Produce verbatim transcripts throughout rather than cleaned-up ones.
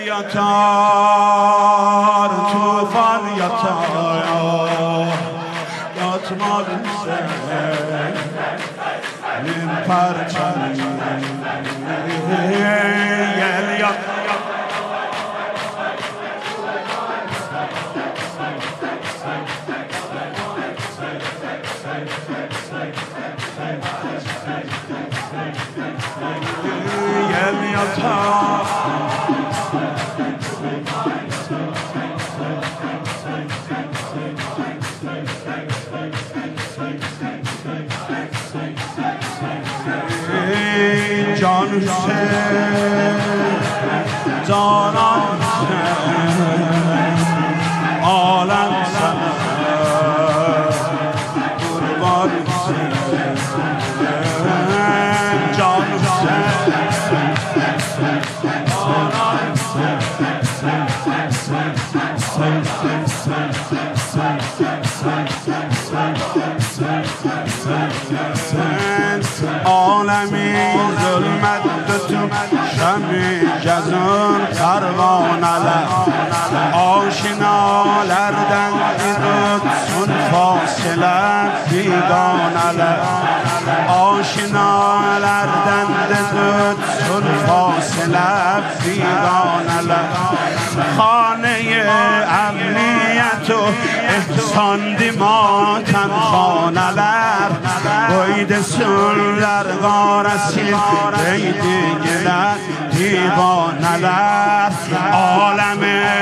یاتار توفان یاتار یاتمال این پرچمی یل یاتار جان حسین جانان حسین عالم سمت قربان حسین جان حسین جانان عالمی ظلمت تو شمی جزون پروانه آشنا لردن ایرد سن فاصله بیگانه آشنا لردن ایرد سن فاصله بیگانه خانه امنیت و احسان دیماتن خانه لر باید سنلر غارسی بیدی گلر دیوانه لر عالم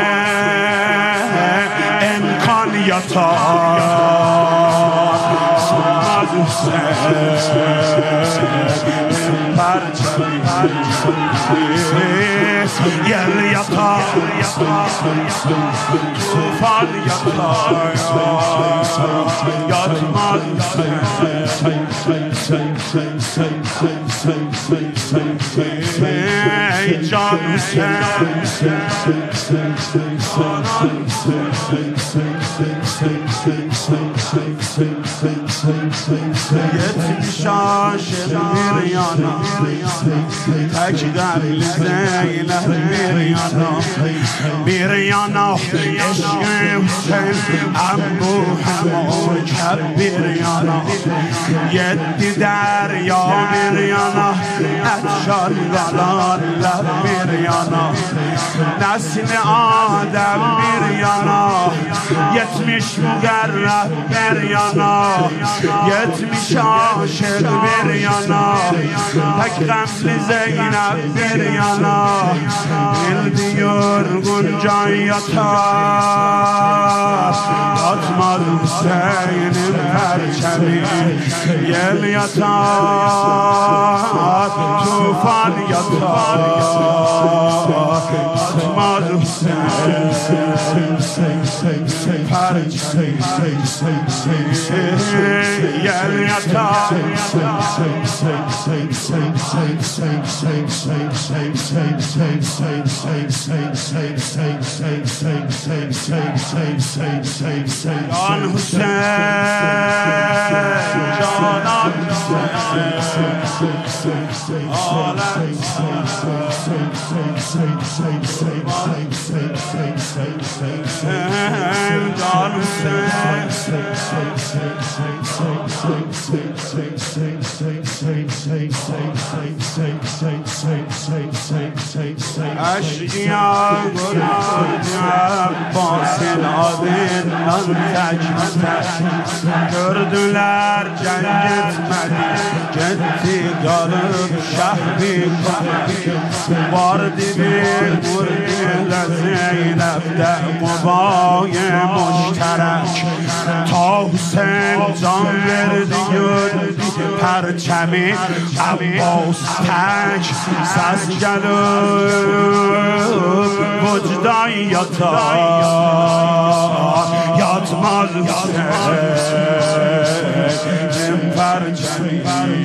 امکان یاتار سنماز حسین پرچمی یل یاتار توفان یاتار یاتمال ای جان حسین یتیم شاش میریانا تک قبل زینب میریانا میریانا عشق حسین امو همون کب میریانا یدی دریا میریانا اتشان غلان لب میریانا نسل آدم میریانا یتمیش مگرب میریانا یتمیش عاشق میریانا تک قبل زینب میریانا دل دیور گنجای یاتار یاتمال حسین پرچمی یل یاتار توفان یاتار یاتمال حسین پرچمی یل یاتار جان حسین جانان عالم جان اشیا گرد باسل آدن نان تجمتر کردولر جنگت مدی جدی گالب شهبی واردی بیر بردی لزینب ده مبای مشترک تا حسین جان بردی پرچمی عباس تک سز جلوب وجدان یاتار یاتمال حسین پرچمی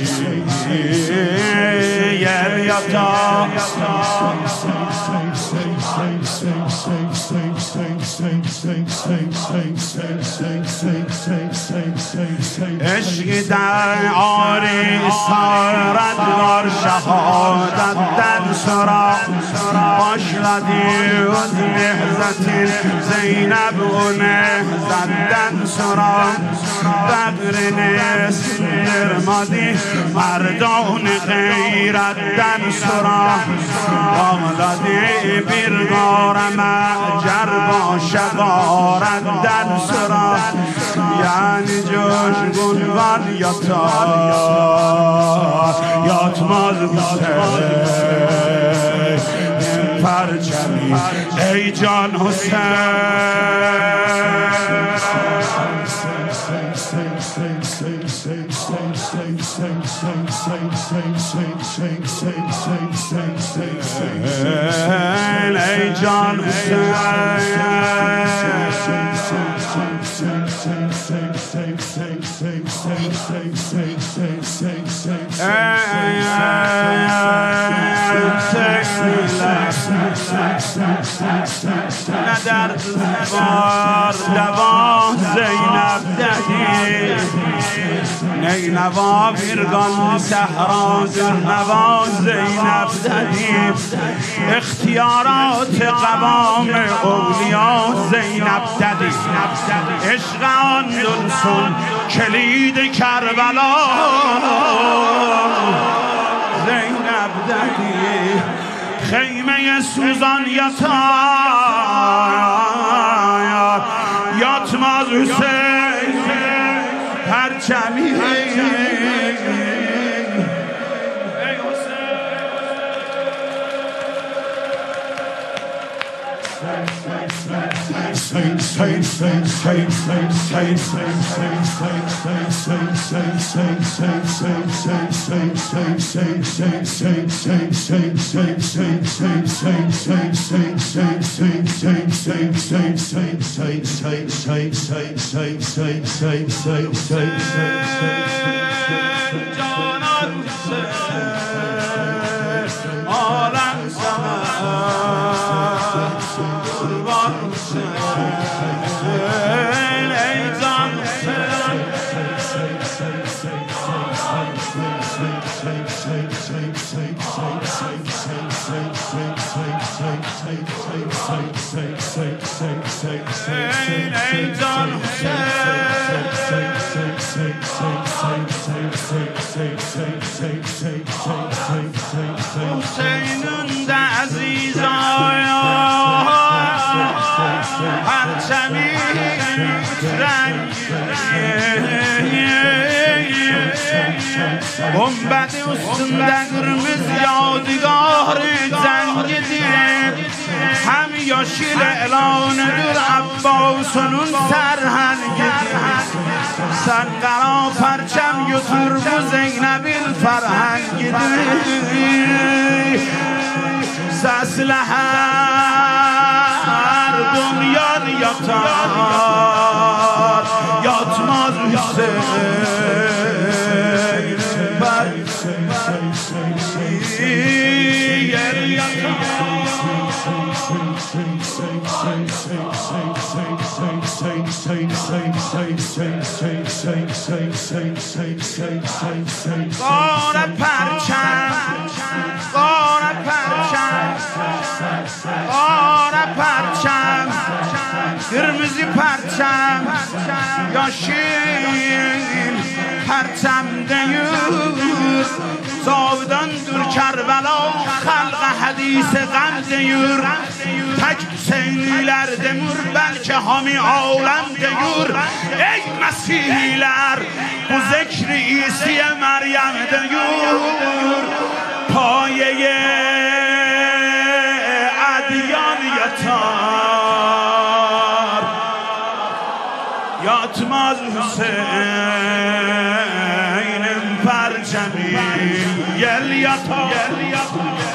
یل یاتار عشق در آری سارت وار شهادت در سرا باش آمدی از نهزت زینب و نهزت دن سرا بقر نسل درمادی مردان غیرت دن سرا آمدی بیرگارم جر با شقارت دن سرا یعنی جوش گلوان یاتا یاتماز حسین پرچمی ای جان حسین ای جان حسین ندر بار دوان زینب دهی نینوا بیرگان سهران زرنوا زینب دهی اختیارات قوام اولیا زینب دهی عشق آن دلسون کلید کربلا زینب دهی خیمه سوزان یاتا یاتماز حسین پرچمی حسینون عزیز پرچمی گنبد üstünde kırmızı yadigar zengidir hem yeşil elanıdır Abbas'ın serhengidir sen kara perçem götür bu Zeynep'in ferhengidir sesle her dünyan yatar yatmaz Hüseyin قاره پرچم قاره پرچم قاره پرچم قرمزی پرچم yaşil پرچم دیور زاودان دور کربلا خلق حدیث غم دیور تک حسینیler demur belki hami alem دیور ey مسیحیler bu zikri İsiye Meryem دیور پایه ادیان yatar yatmaz Hüseyin'im perçemi yel yatar